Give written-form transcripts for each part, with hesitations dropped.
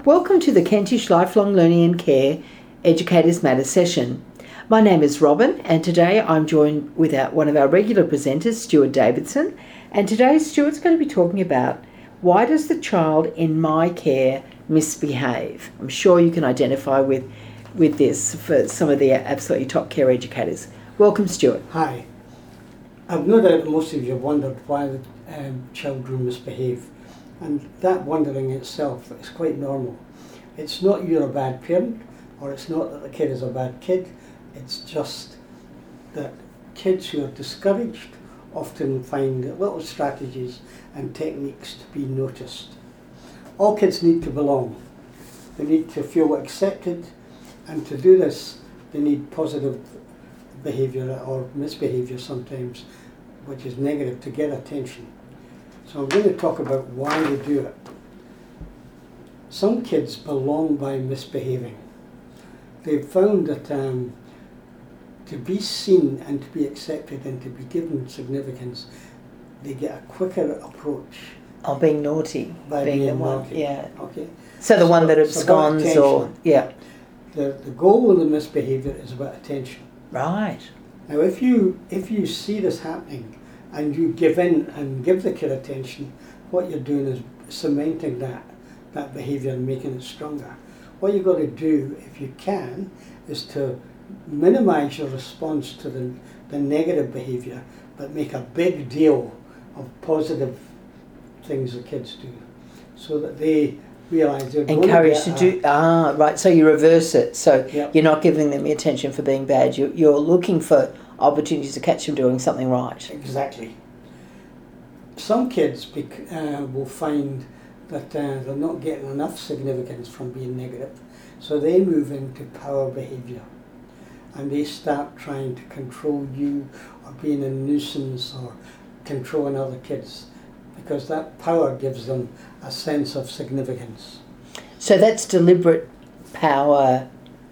Welcome to the Kentish Lifelong Learning and Care Educators Matter session. My name is Robin, and today I'm joined with one of our regular presenters, Stuart Davidson. And today Stuart's going to be talking about why does the child in my care misbehave? I'm sure you can identify with this for some of the absolutely top care educators. Welcome, Stuart. Hi. I've no doubt most of you have wondered why the children misbehave. And that wondering itself is quite normal. It's not you're a bad parent, or it's not that the kid is a bad kid. It's just that kids who are discouraged often find little strategies and techniques to be noticed. All kids need to belong. They need to feel accepted, and to do this they need positive behaviour or misbehaviour sometimes, which is negative, to get attention. So I'm going to talk about why they do it. Some kids belong by misbehaving. They've found that to be seen and to be accepted and to be given significance, they get a quicker approach. Oh, being naughty. By being being the one, naughty. yeah. Okay. So the one that It's about absconds or, attention. yeah. The goal of the misbehaviour is about attention. Right. Now if you see this happening and you give in and give the kid attention, what you're doing is cementing that behaviour and making it stronger. What you've got to do, if you can, is to minimise your response to the negative behaviour, but make a big deal of positive things the kids do, so that they realise they're Encouraged to do, right, so you reverse it. So Yep. you're not giving them the attention for being bad. You're looking for opportunities to catch them doing something right. Exactly. Some kids will find that they're not getting enough significance from being negative, so they move into power behaviour, and they start trying to control you, or being a nuisance, or controlling other kids, because that power gives them a sense of significance. So that's deliberate power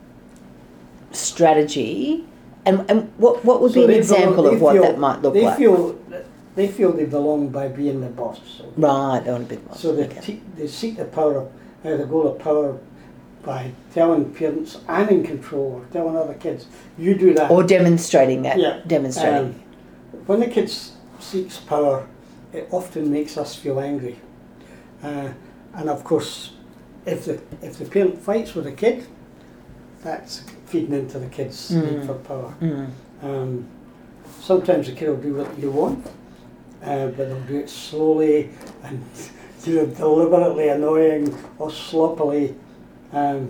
strategy. And what would be an example of what that might look like? They feel they belong by being the boss. Okay? Right, they want to be the boss. So they, Okay. they seek the power, the goal of power, by telling parents I'm in control, or telling other kids, you do that. Or demonstrating that. Yeah. Demonstrating. When the kid seeks power, it often makes us feel angry. And of course, if the parent fights with the kid, that's feeding into the kid's need for power. Sometimes the kid will do what you want, but they'll do it slowly and deliberately annoying or sloppily. But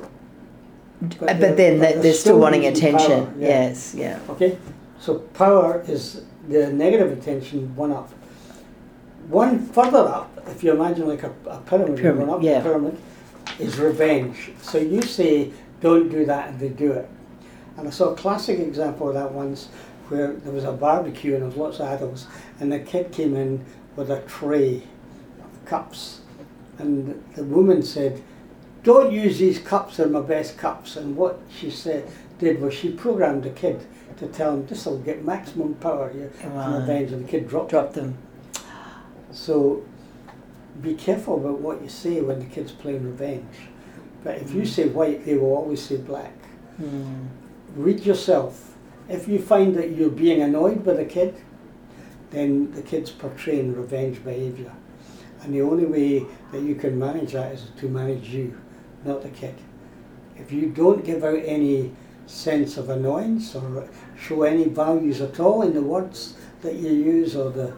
then they're still wanting attention. Power, yeah. Yes, yeah. Okay, so power is the negative attention, one up. One further up, if you imagine like a pyramid, going up yeah. the pyramid, is revenge. So you say, don't do that, and they do it. And I saw a classic example of that once, where there was a barbecue and there was lots of adults, and the kid came in with a tray of cups, and the woman said, don't use these cups, they're my best cups. And what she did was she programmed the kid to tell him, this will get maximum power here, and revenge, and the kid dropped them. So be careful about what you say when the kid's playing revenge. But if you say white, they will always say black. Read yourself. If you find that you're being annoyed by the kid, then the kid's portraying revenge behaviour. And the only way that you can manage that is to manage you, not the kid. If you don't give out any sense of annoyance or show any values at all in the words that you use, or the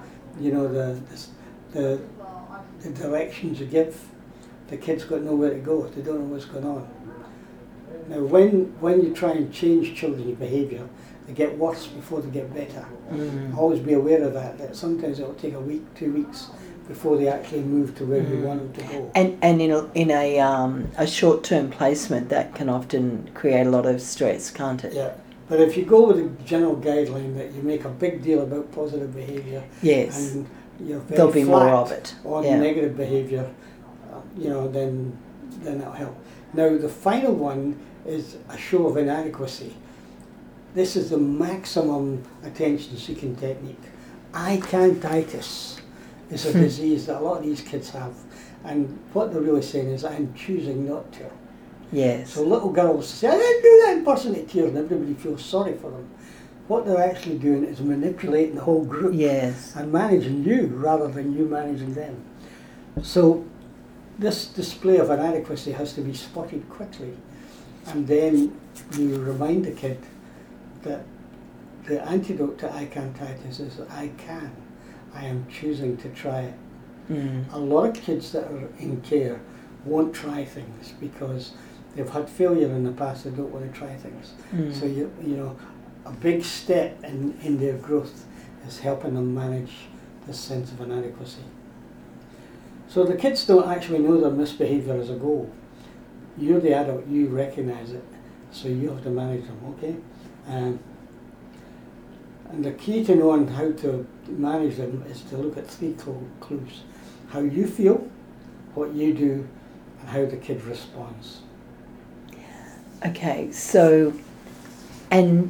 directions you give, the kid's got nowhere to go. They don't know what's going on. Now, when you try and change children's behaviour, they get worse before they get better. Always be aware of that sometimes it will take a week, 2 weeks before they actually move to where you want them to go. And in a short-term placement, that can often create a lot of stress, can't it? Yeah. But if you go with a general guideline that you make a big deal about positive behaviour, yes, and you're very there'll be flat more of it. on Yeah. negative behaviour, then that'll help. Now the final one is a show of inadequacy. This is the maximum attention-seeking technique. I-can't-itis is a disease that a lot of these kids have, And what they're really saying is, I'm choosing not to. Yes. So little girls say, I didn't do that, and burst into tears, and everybody feels sorry for them. What they're actually doing is manipulating the whole group. Yes. And managing you rather than you managing them. So this display of inadequacy has to be spotted quickly. And then you remind the kid that the antidote to I-can't-itis is I can. I am choosing to try it. A lot of kids that are in care won't try things because they've had failure in the past. They don't want to try things. So you know, a big step in their growth is helping them manage this sense of inadequacy. So the kids don't actually know their misbehaviour as a goal. You're the adult, you recognise it, so you have to manage them, okay? And the key to knowing how to manage them is to look at three clues. How you feel, what you do, and how the kid responds. Okay, so, and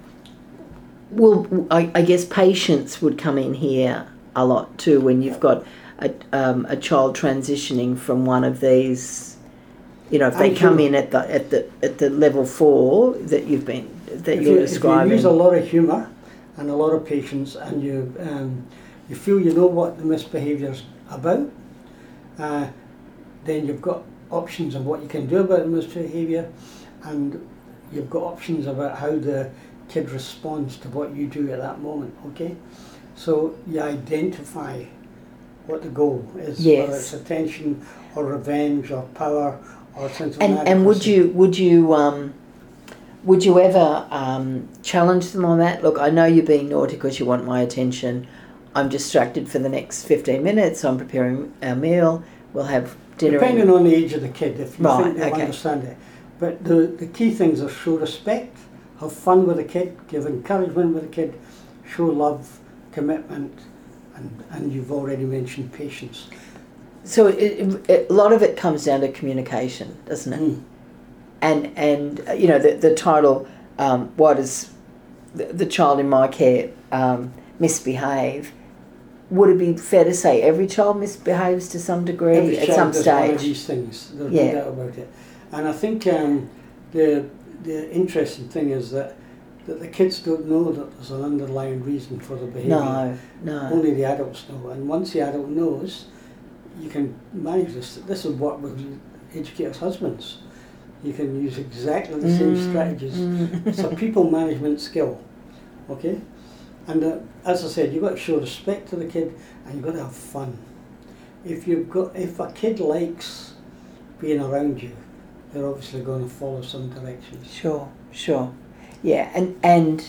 I guess patience would come in here a lot too when you've got a child transitioning from one of these. You know, if they come in at the level 4 that you're describing. If you use a lot of humour and a lot of patience, and you feel you know what the misbehaviour's about, then you've got options of what you can do about the misbehaviour, and you've got options about how the kid responds to what you do at that moment. Okay, so you identify what the goal is, whether it's attention or revenge or power. And would you ever challenge them on that? Look, I know you're being naughty because you want my attention. I'm distracted for the next 15 minutes. I'm preparing our meal. We'll have dinner. Depending on the age of the kid, if you think they'll understand it. But the key things are show respect, have fun with the kid, give encouragement with the kid, show love, commitment, and you've already mentioned patience. So a lot of it comes down to communication, doesn't it? And you know, the title, why does the child in my care misbehave? Would it be fair to say every child misbehaves to some degree at some stage? One of these things, there's no doubt about it. And I think the interesting thing is that the kids don't know that there's an underlying reason for the behaviour. No. Only the adults know. And once the adult knows, you can manage this. This will work with educators' husbands. You can use exactly the same strategies. It's a people management skill, okay? And as I said, you've got to show respect to the kid, and you've got to have fun. If a kid likes being around you, they're obviously going to follow some directions. Sure. Yeah, and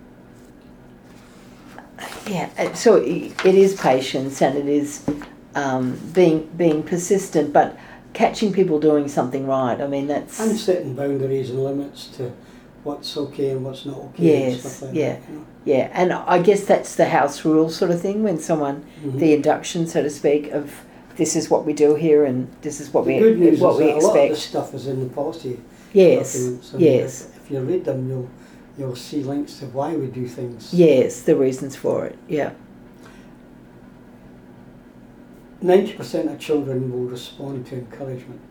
yeah, so it is patience, and it is being persistent, but catching people doing something right. I mean, that's... And setting boundaries and limits to what's okay and what's not okay. Yes, and stuff like yeah. that, you know? Yeah, and I guess that's the house rule sort of thing, when someone, the induction, so to speak, of this is what we do here and this is what we good news what is we that expect. A lot of this stuff is in the policy documents. And if you read them, you'll see links to why we do things. Yes, the reasons for it, yeah. 90% of children will respond to encouragement.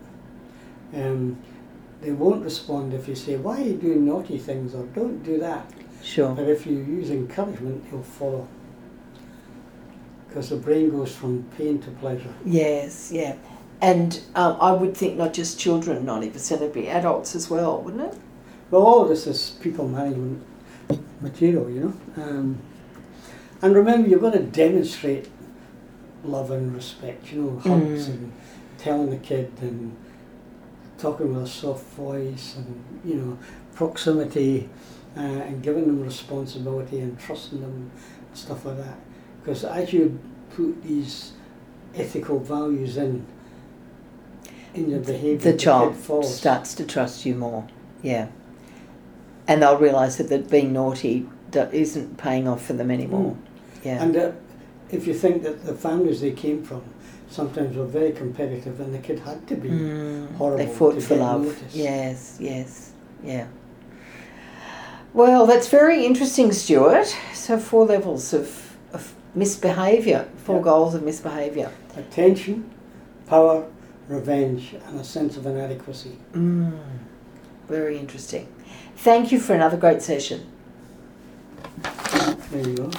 They won't respond if you say, why are you doing naughty things, or don't do that. Sure. But if you use encouragement, you'll follow. Because the brain goes from pain to pleasure. Yes, yeah. And I would think not just children, 90% would be adults as well, wouldn't it? Well, all of this is people management material, you know. And remember, you've got to demonstrate love and respect, you know, hugs and telling the kid and talking with a soft voice and, you know, proximity and giving them responsibility and trusting them and stuff like that. Because as you put these ethical values in your behaviour, the child starts to trust you more, yeah. And they'll realise that being naughty isn't paying off for them anymore. Yeah. And if you think that the families they came from sometimes were very competitive, and the kid had to be horrible. They fought to for get love. noticed. Yes, yeah. Well, that's very interesting, Stuart. So 4 levels of misbehaviour, 4 goals of misbehaviour. Attention, power, revenge, and a sense of inadequacy. Very interesting. Thank you for another great session. There you go.